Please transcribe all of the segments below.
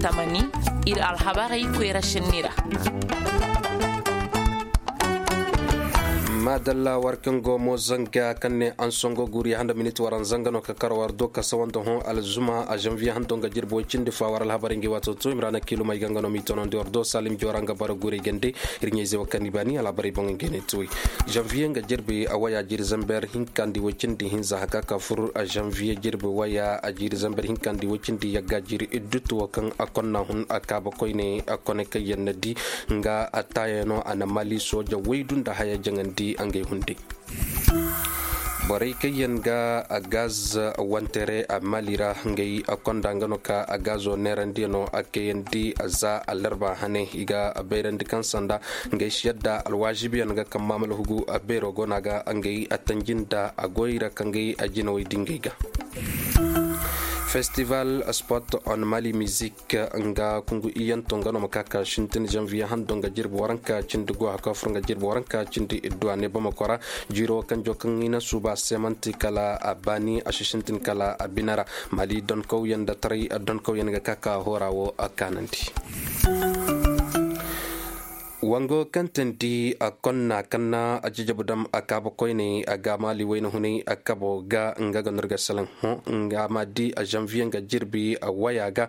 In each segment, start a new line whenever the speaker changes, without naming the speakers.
tamani ir alhabari kwera shinira.
madalla warkango mo zanga kanne an songo guri handa minute waran zangano ka karwar do ka sawando hon alzuma a janvier hanto ga jirbo cinde fa waral habaringi wato to imrana kilo may gangano mi tonon de ordo salim joranga bara guri gende irnyeze wakani bani ala bari bongen gene toy janvier ga jirbe a waya jir zamber hinkandi wocindi hinza haka ka fur a janvier jirbe waya a jir zamber hinkandi wocindi yagga jir idduto kan akonna hun akaba koyne akone kayennadi nga atayeno ana mali soja weydunda haya jangandi angay hundi boray kayen ga a gaz wantere a malira ngay a kondangano ka a gazo nerandino a kayendi a za a larba hane iga a bayrandi kan sanda ngay shiyadda alwajibiyan ga kan mamal hugu a bayro gona ga ngay a tanjinda a goyra kan ngay a jinawai dingay ga festival spot on Mali music nga kungu iyan tongano makaka shintin janvier handonga jirbo waranka chindigo haka franga jirbo waranka chindi idwane bamakora jiro kanjo kangina suba semanti kala abani ashishintin kala abinara Mali don ko yanda tari don ko yanga kaka horawo akananti wango kantanti a konna kanna a jijabudam a kabo koyne a gama liwayna hune a kabo ga ngaga nurga salan nga madi a janvier ga jirbi a waya ga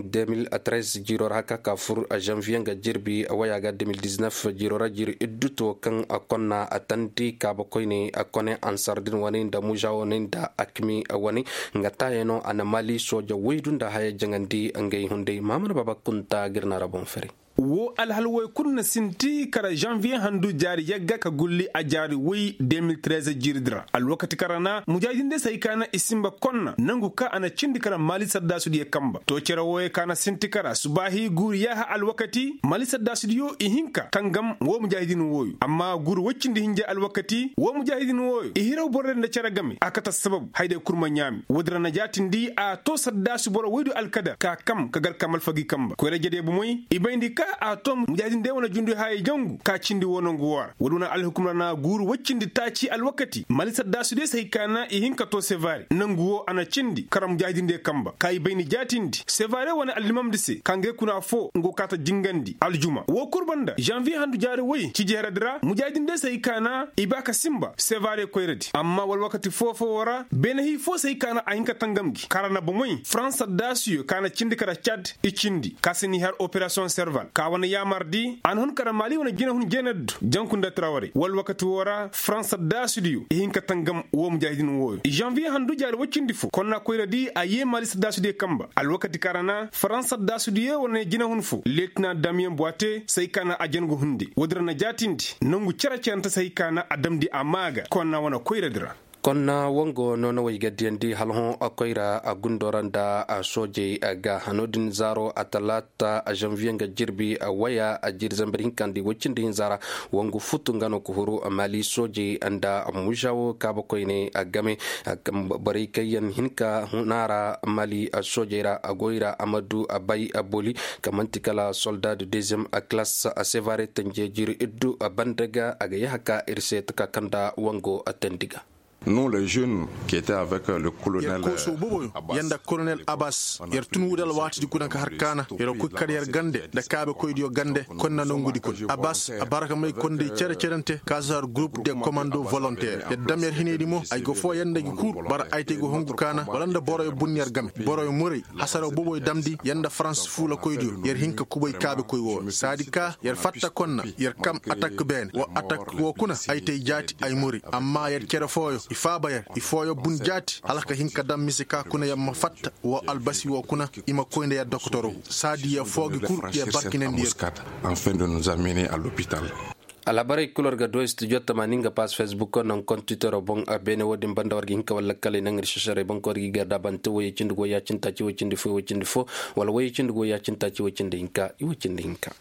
2013 jirora haka ka fur a janvier ga jirbi a waya ga 2019 jirora jiri idduto kan a konna a tanti kabo koyne a kone ansardin wani da mujawo ne da akmi a wani nga tayeno ana mali soja weydunda haya jangandi ngay hunde mamana baba kunta girna rabon fere
wo alhalwoy kunna sinti kara janvier handu jari yagga ka gulli a jari wai 2013 jirdra alwakati karana mujahidin de sai kana isimba konna nangu ka ana cindi kara mali sadda su diye kamba to kera woy kana sinti kara subahi guri ya alwakati mali sadda su diyo ihinka kangam wo mujahidin woyu amma guri waccindi hinja alwakati wo mujahidin woyu ihiraw borre da kera game akata sabab hayde kurma nyami wodra na jatindi a to sadda su boro waydu alkada ka kam kagal kamal fagi kamba ko rejede bu moy ibayndi a tom mujahidin de wona jundi hay jangu ka cindi wono nguwa waduna alhukumna na guru waccindi taci alwakati malisa dasude sai kana e hinka to sevari nanguwo ana cindi karam mujahidin de kamba kay bayni jatindi sevare wona alimam dise kange kuna fo ngo kata jingandi aljuma wo kurbanda janvier handu jare woyi ci jeradra mujahidin de sai kana ibaka simba sevare koyredi amma wal wakati fofo wara benahi fo sai kana a hinka tangamgi karana bo moy france dasuyo kana cindi kara chad e cindi kasini har operation serval ka wana yamardi an hun kara mali wana gina hun genad jankunda trawari wal wakati wora france da studio hinka tangam wo mujahidin wo janvier handu jare wacindi fu konna koyradi a ye mali da studio kamba al wakati karana france da studio wana gina hun fu lieutenant damien boite sai kana a jango hundi wodrana jatindi nangu ceracenta sai kana adamdi amaga konna wana koyradira
konna wongo nono way gadiendi halhon akoyra a gundoranda a soje ga hanodin zaro a talata a janvier ga jirbi a waya a jirzambirin kandi wacindi zara wongo futu ngano kuhuru a mali soje anda a mujawo kaba koyne a game bari kayan hinka hunara mali a sojera a goyra amadu a bai a boli kamantikala soldat de deuxième a classe a sevare tanje jiri iddu a bandaga a ga yahaka irse taka kanda wongo a tendiga.
Nous, les jeunes qui étaient avec le colonel
Abbas, yanda colonel Abbas yer tun wudal wati di kunan ka harkana yer ku kariyar gande da kabe koy dio gande konna non gudi kun Abbas abaraka may konde cerente kazar groupe de commando volontaire de damer hinedi mo ay go fo yanda gi kur bar ayte go hongu kana walanda boroy bunyer game boroy muri hasaro boboy damdi yanda France fula koy dio yer hinka kuboy kabe koy wo sadika yer fatta konna yer kam attaque ben wo attaque wo kuna ayte jati ay muri amma yer kera foyo ifabaya ifoyo bunjati halaka hinka dam misika kuna ya mafatta wa albasi wa kuna ima koinde ya doktoro sadi ya fogi kur ya barkinen dir
afin de nous amener à l'hôpital.
alabara kulor ga do studio tamaninga pas facebook non compte twitter bon abene wodin banda wargi hinka wala kale nangir shashare bon ko gi garda bante woy cindu go ya cinta ci wocindi fo wala woy cindu go ya cinta ci wocindi hinka i wocindi hinka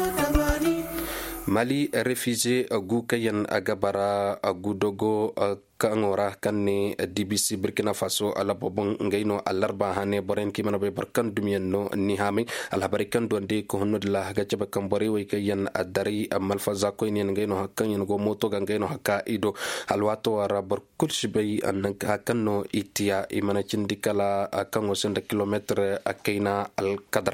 Mali refusé agu kayan agabara agu dogo kangora kanne DBC Burkina Faso ala bobon ngaino alarba hane boren ki manabe barkan dumienno ni hami al habarikan donde ko honno de la gacha bakam bore way kayan adari malfaza ko ni ngaino hakkan yen go moto ga ngaino hakka ido alwato wara barkul shibay an hakkanno itia imana cindikala kango senda kilometre akaina al kadar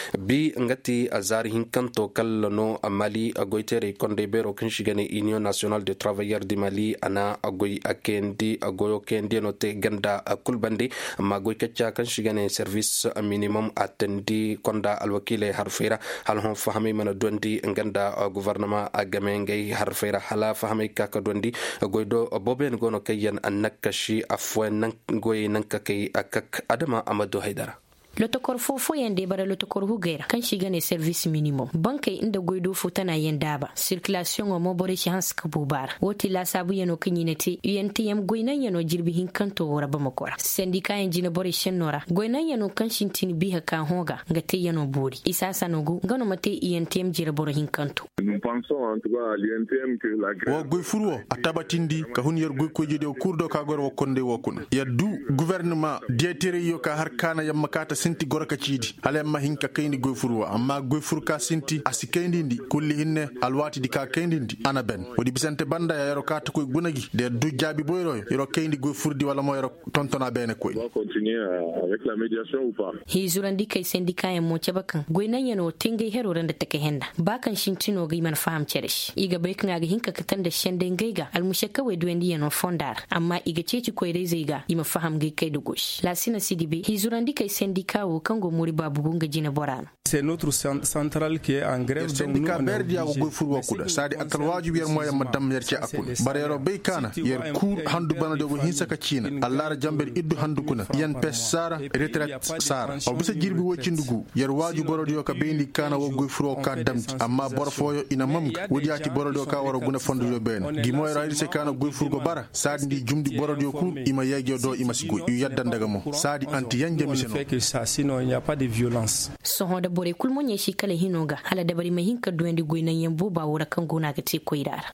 bi ngati azari hinkanto kallano Mali agoitere konde bero kinshigane Union Nationale de Travailleurs du Mali ana agoy akendi agoyo kendi note ganda kulbandi magoy kacca kinshigane service minimum attendi konda alwakile harfera halhon fahami mana dondi ganda gouvernement agamengay harfera hala fahami kaka dondi goydo boben gono kayen annakashi afwan goy nankakay akak Adama Amadou Haidara.
Lotokor fofo yande bara lotokor hugera kan shiga ne service minimum bankai inda goido fo tana yanda ba circulation mo bore shi hans kabubar woti la sabu yano kanyinete UNTM goinan yano jirbi hin kanto wora ba makora sendika yan jina bore shen nora goinan yano kan shintin biha kan hoga ngate yano bori isa sanogu ngano mate UNTM jira bore hin kanto
nous pensons en tout cas à l'UNTM que la
wo goy furwo atabatindi ka hunyer goy ko jide kurdo ka gor wo konde wo kun ya du gouvernement dietere yo ka har kana yamma kata sinti goraka ciidi alemma hinka kayni goy furwa amma goy furka sinti asikayndi kulli hinne alwati dika kayndi ana ben wodi bisante banda ya yaro kata koy gunagi de du jaabi boyro yoro kayndi goy furdi wala mo yoro tontona bene koy
on va continuer avec la médiation ou pas
hizurandi kay sendika en mo cabakan goy nan yano tingai hero randa take henda bakan shintino gi man faham ceresh iga baykan ga hinka katan da shende ngaiga almushakka we duendi yano fondar amma iga ceci koy rezeiga ima faham gi kay dugosh la sina sidibe hizurandi kay sendika kango muri babu gunga jina borano
c'est notre centrale qui est en grève
syndicat berdi ya goy furwa kuda sadi akal wajibi yer moya madam yerce akul barero beykana yer kur handu bana dogo hinsaka cina allara jamber iddu handu kuna yan pes sara retraite sara o bisa jirbi wocindugu yer waju borodi yo ka bendi kana wo goy furwa ka damti amma borfoyo ina mamga wodiati borodi yo ka wara guna fondu yo ben gi moy raidi se kana goy furgo bara sadi ndi jumdi borodi yo ku ima yegyo do ima sigo yu yadda daga mo sadi anti yanje miseno
sinon il n'y a pas de violence
soho da bore kulmonye shi kala hinoga hala da bari mahinka duwendi goinan yambo ba wura kan gona ga te koidara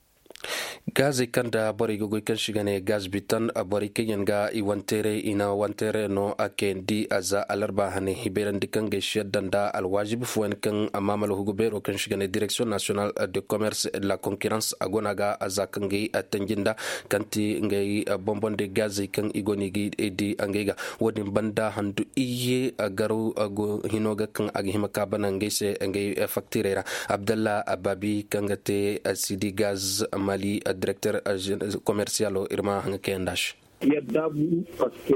gazi kanda bori gogoy kan shigane gaz bitan bori kenyan ga iwantere ina wantere no akendi aza alarba hane hiberan dikan ge shedanda alwajib fuwen kan amama lo hugubero kan shigane direction nationale de commerce et de la concurrence agonaga aza kangi atanjinda kanti ngai bombonde gazi kan igoni gi edi angega wodi banda handu iye agaru ago hinoga kan agi himaka bana ngai se ngai facturera Abdallah Ababi kangate Sidi Gaz Mali directeur commercial Irma Hankendash.
Il y a d'abord parce que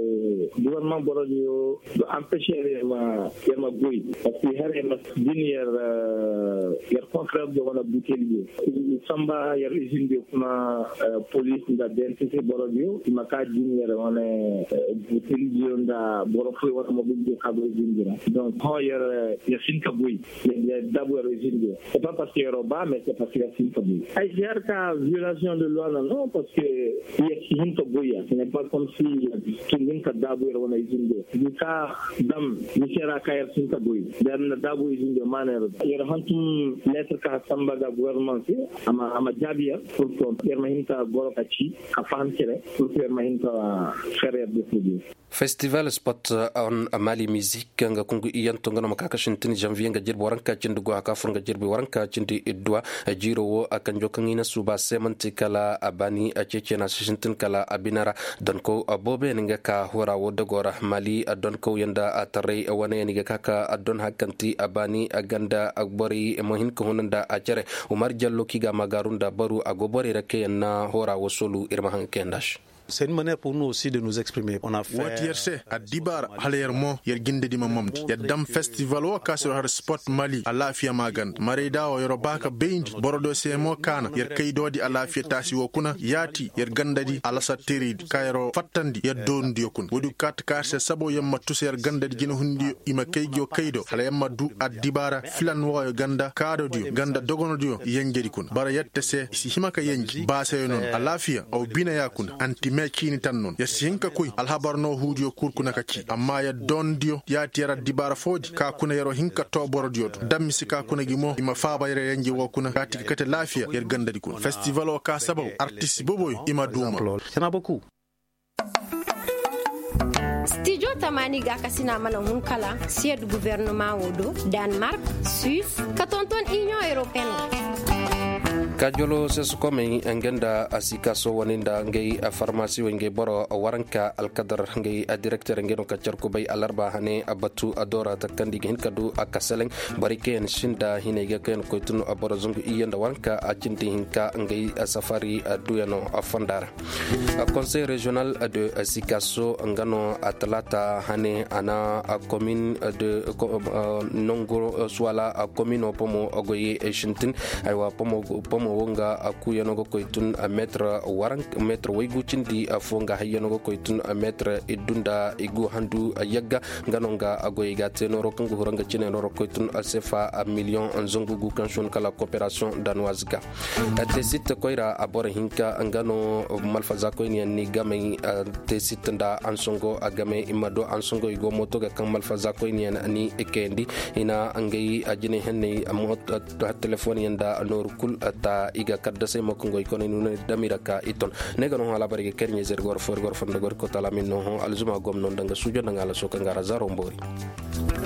le gouvernement Borodio doit empêcher les magouilles. Parce qu'il y a des confrères de la bouteille. Il semble qu'il y a une police de l'identité Borodio. Il m'a dit qu'il y a une bouteille de Borodio qui mobile de Kabouille. Donc, il y a une kabouille. Il y a d'abord une. C'est pas parce qu'il y a un bas, mais c'est parce qu'il y a une kabouille. Il y a une violation de loi, non, parce qu'il y a une kabouille. Ce n'est pas comme si Kingin Kadabu era wana izinde. Nika dam Mishera Kayar Sinkaboy. Dan Dabu izinde manner. Yer hantum lettre ka samba ga gouvernement ama jabia pour que permahinta gorokachi kafan kere pour permahinta faire de fudi.
Festival Spot on Mali Music nga kungu iyanto ngana makaka shintini janvier nga jirbo waranka cindugo aka furanga jirbi waranka cindi idwa jiro wo akan jokangina suba semanti kala abani acece na shintin kala abinara donko abobe nga ka hora wo dagora Mali donko yanda atare wane nga kaka adon hakanti abani aganda agbori mohin ko honanda acere Umar Jallo kiga magarunda baru agobori rake na hora wo solu irma hankendash.
C'est une manière pour nous aussi de nous exprimer. On a fait
Watierse Adibar Halermo Yerginde di Mamamdi Yadam Festival wa kasir har spot Mali Alafia Magan Mareda o Yorobaka Beindi Borodo Semo Kana Yerkaido di Alafia Tasi Wokuna Yati Yerganda di Alasa Terid Kairo Fatandi Yerdondi Yokun Wudu Kat Karse Sabo Yamma Tuse Yerganda di Gino Hundi Ima Keigyo Kaido Halayamma Du Adibara Filan wa Ganda Kado Dio Ganda Dogono Dio Yengeri Kun Bara Yatte se Himaka Yengi Base Yonon Alafia au Bina Yakun Anti me kini tan non ya sinka koy alhabarno huudio kurkuna kaki amma ya dondio ya tiyara dibara fodi ka kuna yaro hinka to borodio dammi sika kuna gimo ima faaba yare yanji wo kuna kati kate lafiya yer gandadi kun festival o ka sabaw artiste boboy ima duma
yana beaucoup.
Studio Tamani ga kasina mana hunkala siège gouvernement wodo Danemark, Suisse, katonton Union Européenne.
kajolo sesukome ngenda asikaso waninda ngei a pharmacie wenge boro waranka alkadar ngei a directeur ngeno kacarko bay alarba hane abatu adora takandi hin kadu akaseleng bariken shinda hinege ken koitunu aboro zungu iyenda waranka a cinti hinka ngei a safari duyano afandar a conseil régional de asikaso ngano atlata hane ana a commune de nongo swala a commune pomo ogoye shintin aywa pomo wonga akuyanogo koitun a metre warang metre waygucindi fonga hayanogo koitun a metre idunda igu handu yagga nganonga agoyiga tenoro kangu horanga cinenoro koitun a sefa a million nzongu gu kanshon kala coopération danoise ga te site koira abore hinka ngano malfaza koini ni game te site nda ansongo agame imado ansongo igo moto ga kan malfaza koini ni ekendi ina angei ajine henne amot telefoni yanda norkul ta iga kadda sai makungo ikone nuna damiraka iton nega no hala barige kernye zergor for gor fonda gor ko talamin no alzuma gom non danga sujo danga la soka ngara zaro mbori